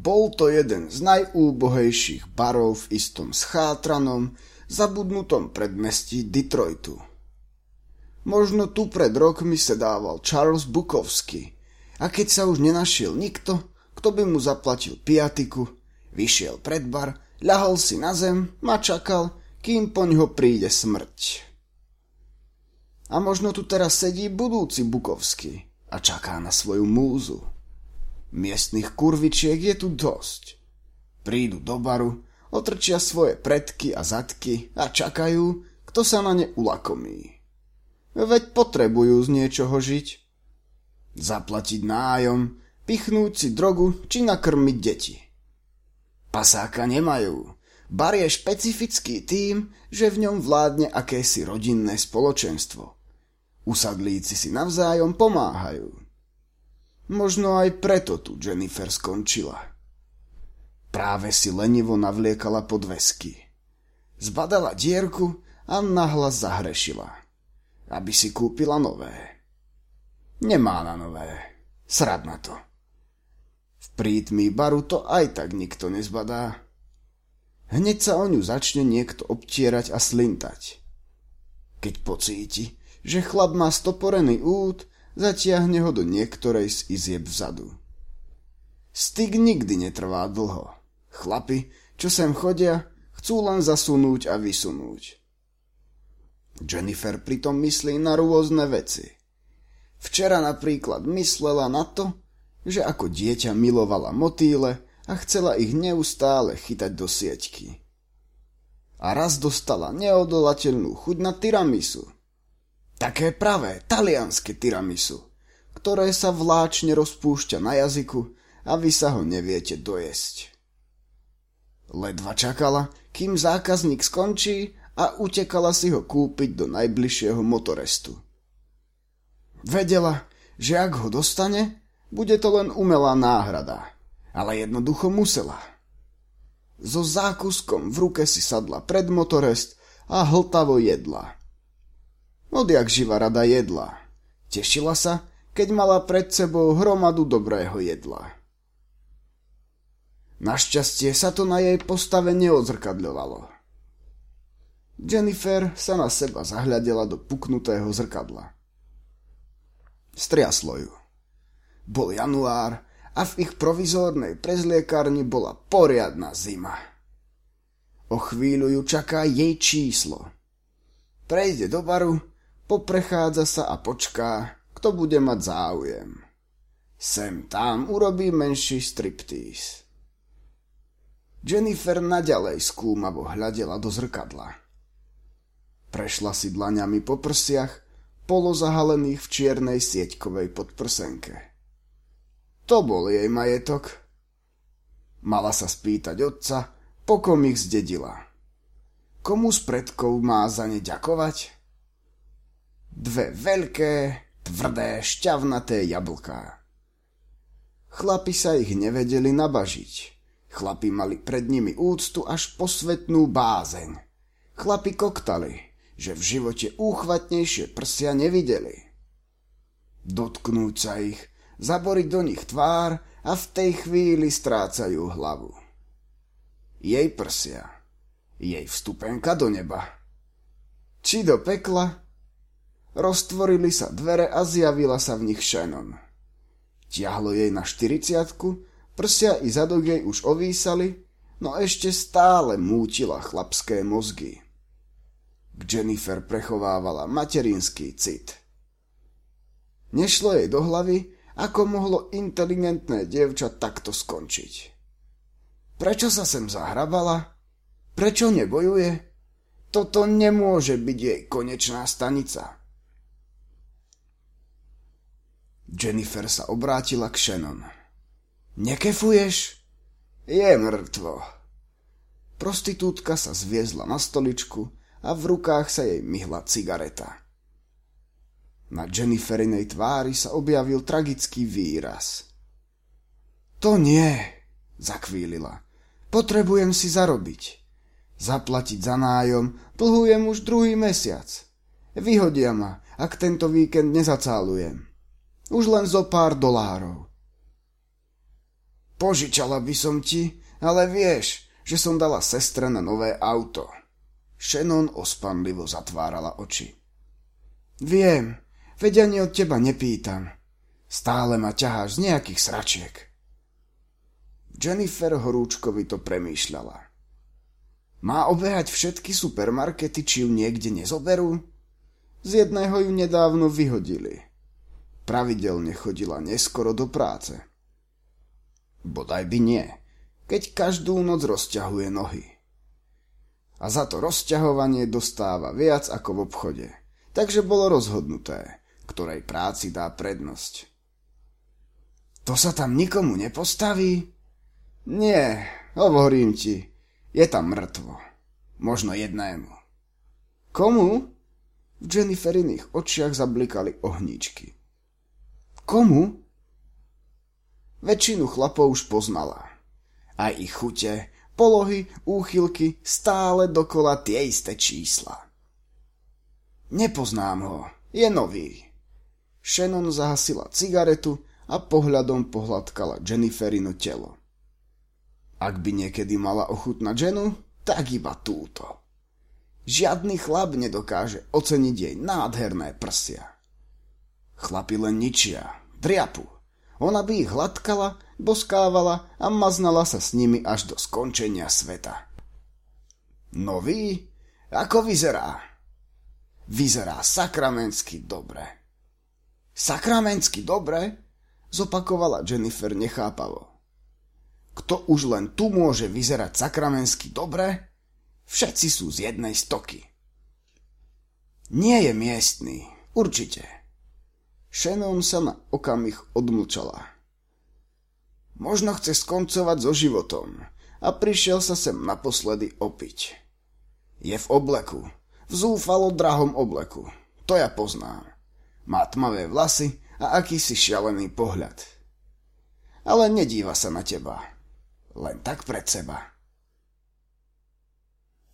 Bol to jeden z najúbohejších barov v istom schátranom, zabudnutom predmestí Detroitu. Možno tu pred rokmi sedával Charles Bukowski a keď sa už nenašiel nikto, kto by mu zaplatil piatiku, vyšiel pred bar, ľahol si na zem a čakal, kým poňho príde smrť. A možno tu teraz sedí budúci Bukowski a čaká na svoju múzu. Miestnych kurvičiek je tu dosť. Prídu do baru, otrčia svoje predky a zadky a čakajú, kto sa na ne ulakomí. Veď potrebujú z niečoho žiť. Zaplatiť nájom, pichnúť si drogu či nakrmiť deti. Pasáka nemajú. Bar je špecifický tým, že v ňom vládne akési rodinné spoločenstvo. Usadlíci si navzájom pomáhajú. Možno aj preto tu Jennifer skončila. Práve si lenivo navliekala podvesky. Zbadala dierku a nahlas zahrešila, aby si kúpila nové. Nemá na nové. Srad na to. V prítmí baru to aj tak nikto nezbadá. Hneď sa o ňu začne niekto obtierať a slintať. Keď pocíti, že chlap má stoporený út, zatiahne ho do niektorej z izieb vzadu. Styk nikdy netrvá dlho. Chlapi, čo sem chodia, chcú len zasunúť a vysunúť. Jennifer pritom myslí na rôzne veci. Včera napríklad myslela na to, že ako dieťa milovala motýle a chcela ich neustále chytať do sieťky. A raz dostala neodolateľnú chuť na tiramisu. Také pravé, talianske tiramisu, ktoré sa vláčne rozpúšťa na jazyku a vy sa ho neviete dojesť. Ledva čakala, kým zákazník skončí a utekala si ho kúpiť do najbližšieho motorestu. Vedela, že ak ho dostane, bude to len umelá náhrada, ale jednoducho musela. So zákuskom v ruke si sadla pred motorest a hltavo jedla. Odjak živa rada jedla. Tešila sa, keď mala pred sebou hromadu dobrého jedla. Našťastie sa to na jej postave neodzrkadľovalo. Jennifer sa na seba zahľadela do puknutého zrkadla. Striaslo ju. Bol január a v ich provizórnej prezliekárni bola poriadna zima. O chvíľu ju čaká jej číslo. Prejde do baru, poprechádza sa a počká, kto bude mať záujem. Sem tam urobí menší striptease. Jennifer naďalej skúmavo hľadela do zrkadla. Prešla si dlaňami po prsiach, polozahalených v čiernej sieťkovej podprsenke. To bol jej majetok. Mala sa spýtať otca, po kom ich zdedila. Komu z predkov má za ne ďakovať? Dve veľké, tvrdé, šťavnaté jablká. Chlapi sa ich nevedeli nabažiť. Chlapi mali pred nimi úctu až posvetnú bázeň. Chlapi koktali, že v živote úchvatnejšie prsia nevideli. Dotknúť sa ich, zaboriť do nich tvár a v tej chvíli strácajú hlavu. Jej prsia, jej vstupenka do neba. Či do pekla? Roztvorili sa dvere a zjavila sa v nich Shannon. Tiahlo jej na 40-ku, prsia i zadok jej už ovísali, no ešte stále mútila chlapské mozgy. K Jennifer prechovávala materinský cit. Nešlo jej do hlavy, ako mohlo inteligentné dievča takto skončiť. Prečo sa sem zahrabala? Prečo nebojuje? Toto nemôže byť jej konečná stanica. Jennifer sa obrátila k Shannon. Nekefuješ? Je mŕtvo. Prostitútka sa zviezla na stoličku a v rukách sa jej myhla cigareta. Na Jenniferinej tvári sa objavil tragický výraz. To nie, zakvílila. Potrebujem si zarobiť. Zaplatiť za nájom dlhujem už druhý mesiac. Vyhodia ma, ak tento víkend nezacálujem. Už len zo pár dolárov. Požičala by som ti, ale vieš, že som dala sestre na nové auto. Shannon ospanlivo zatvárala oči. Viem, veď ani od teba nepýtam. Stále ma ťaháš z nejakých sračiek. Jennifer horúčkovito premýšľala. Má obehať všetky supermarkety, či ju niekde nezoberú? Z jedného ju nedávno vyhodili. Pravidelne chodila neskoro do práce. Bodaj by nie, keď každú noc rozťahuje nohy. A za to rozťahovanie dostáva viac ako v obchode, takže bolo rozhodnuté, ktorej práci dá prednosť. To sa tam nikomu nepostaví? Nie, hovorím ti, je tam mŕtvo. Možno jednému. Komu? V Jenniferiných očiach zablikali ohníčky. Komu? Väčšinu chlapov už poznala. Aj ich chute, polohy, úchylky, stále dokola tie isté čísla. Nepoznám ho, je nový. Shannon zahasila cigaretu a pohľadom pohľadkala Jenniferino telo. Ak by niekedy mala ochutnať ženu, tak iba túto. Žiadny chlap nedokáže oceniť jej nádherné prsia. Chlapi len ničia, driapu. Ona by ich hladkala, boskávala a maznala sa s nimi až do skončenia sveta. Nový? Ako vyzerá? Vyzerá sakramensky dobre. Sakramensky dobre? Zopakovala Jennifer nechápavo. Kto už len tu môže vyzerať sakramensky dobre? Všetci sú z jednej stoky. Nie je miestny, určite. Shannon sa na okamih odmlčala. Možno chce skoncovať so životom a prišiel sa sem naposledy opiť. Je v obleku, v zúfalo drahom obleku, to ja poznám. Má tmavé vlasy a akýsi šialený pohľad. Ale nedíva sa na teba, len tak pred seba.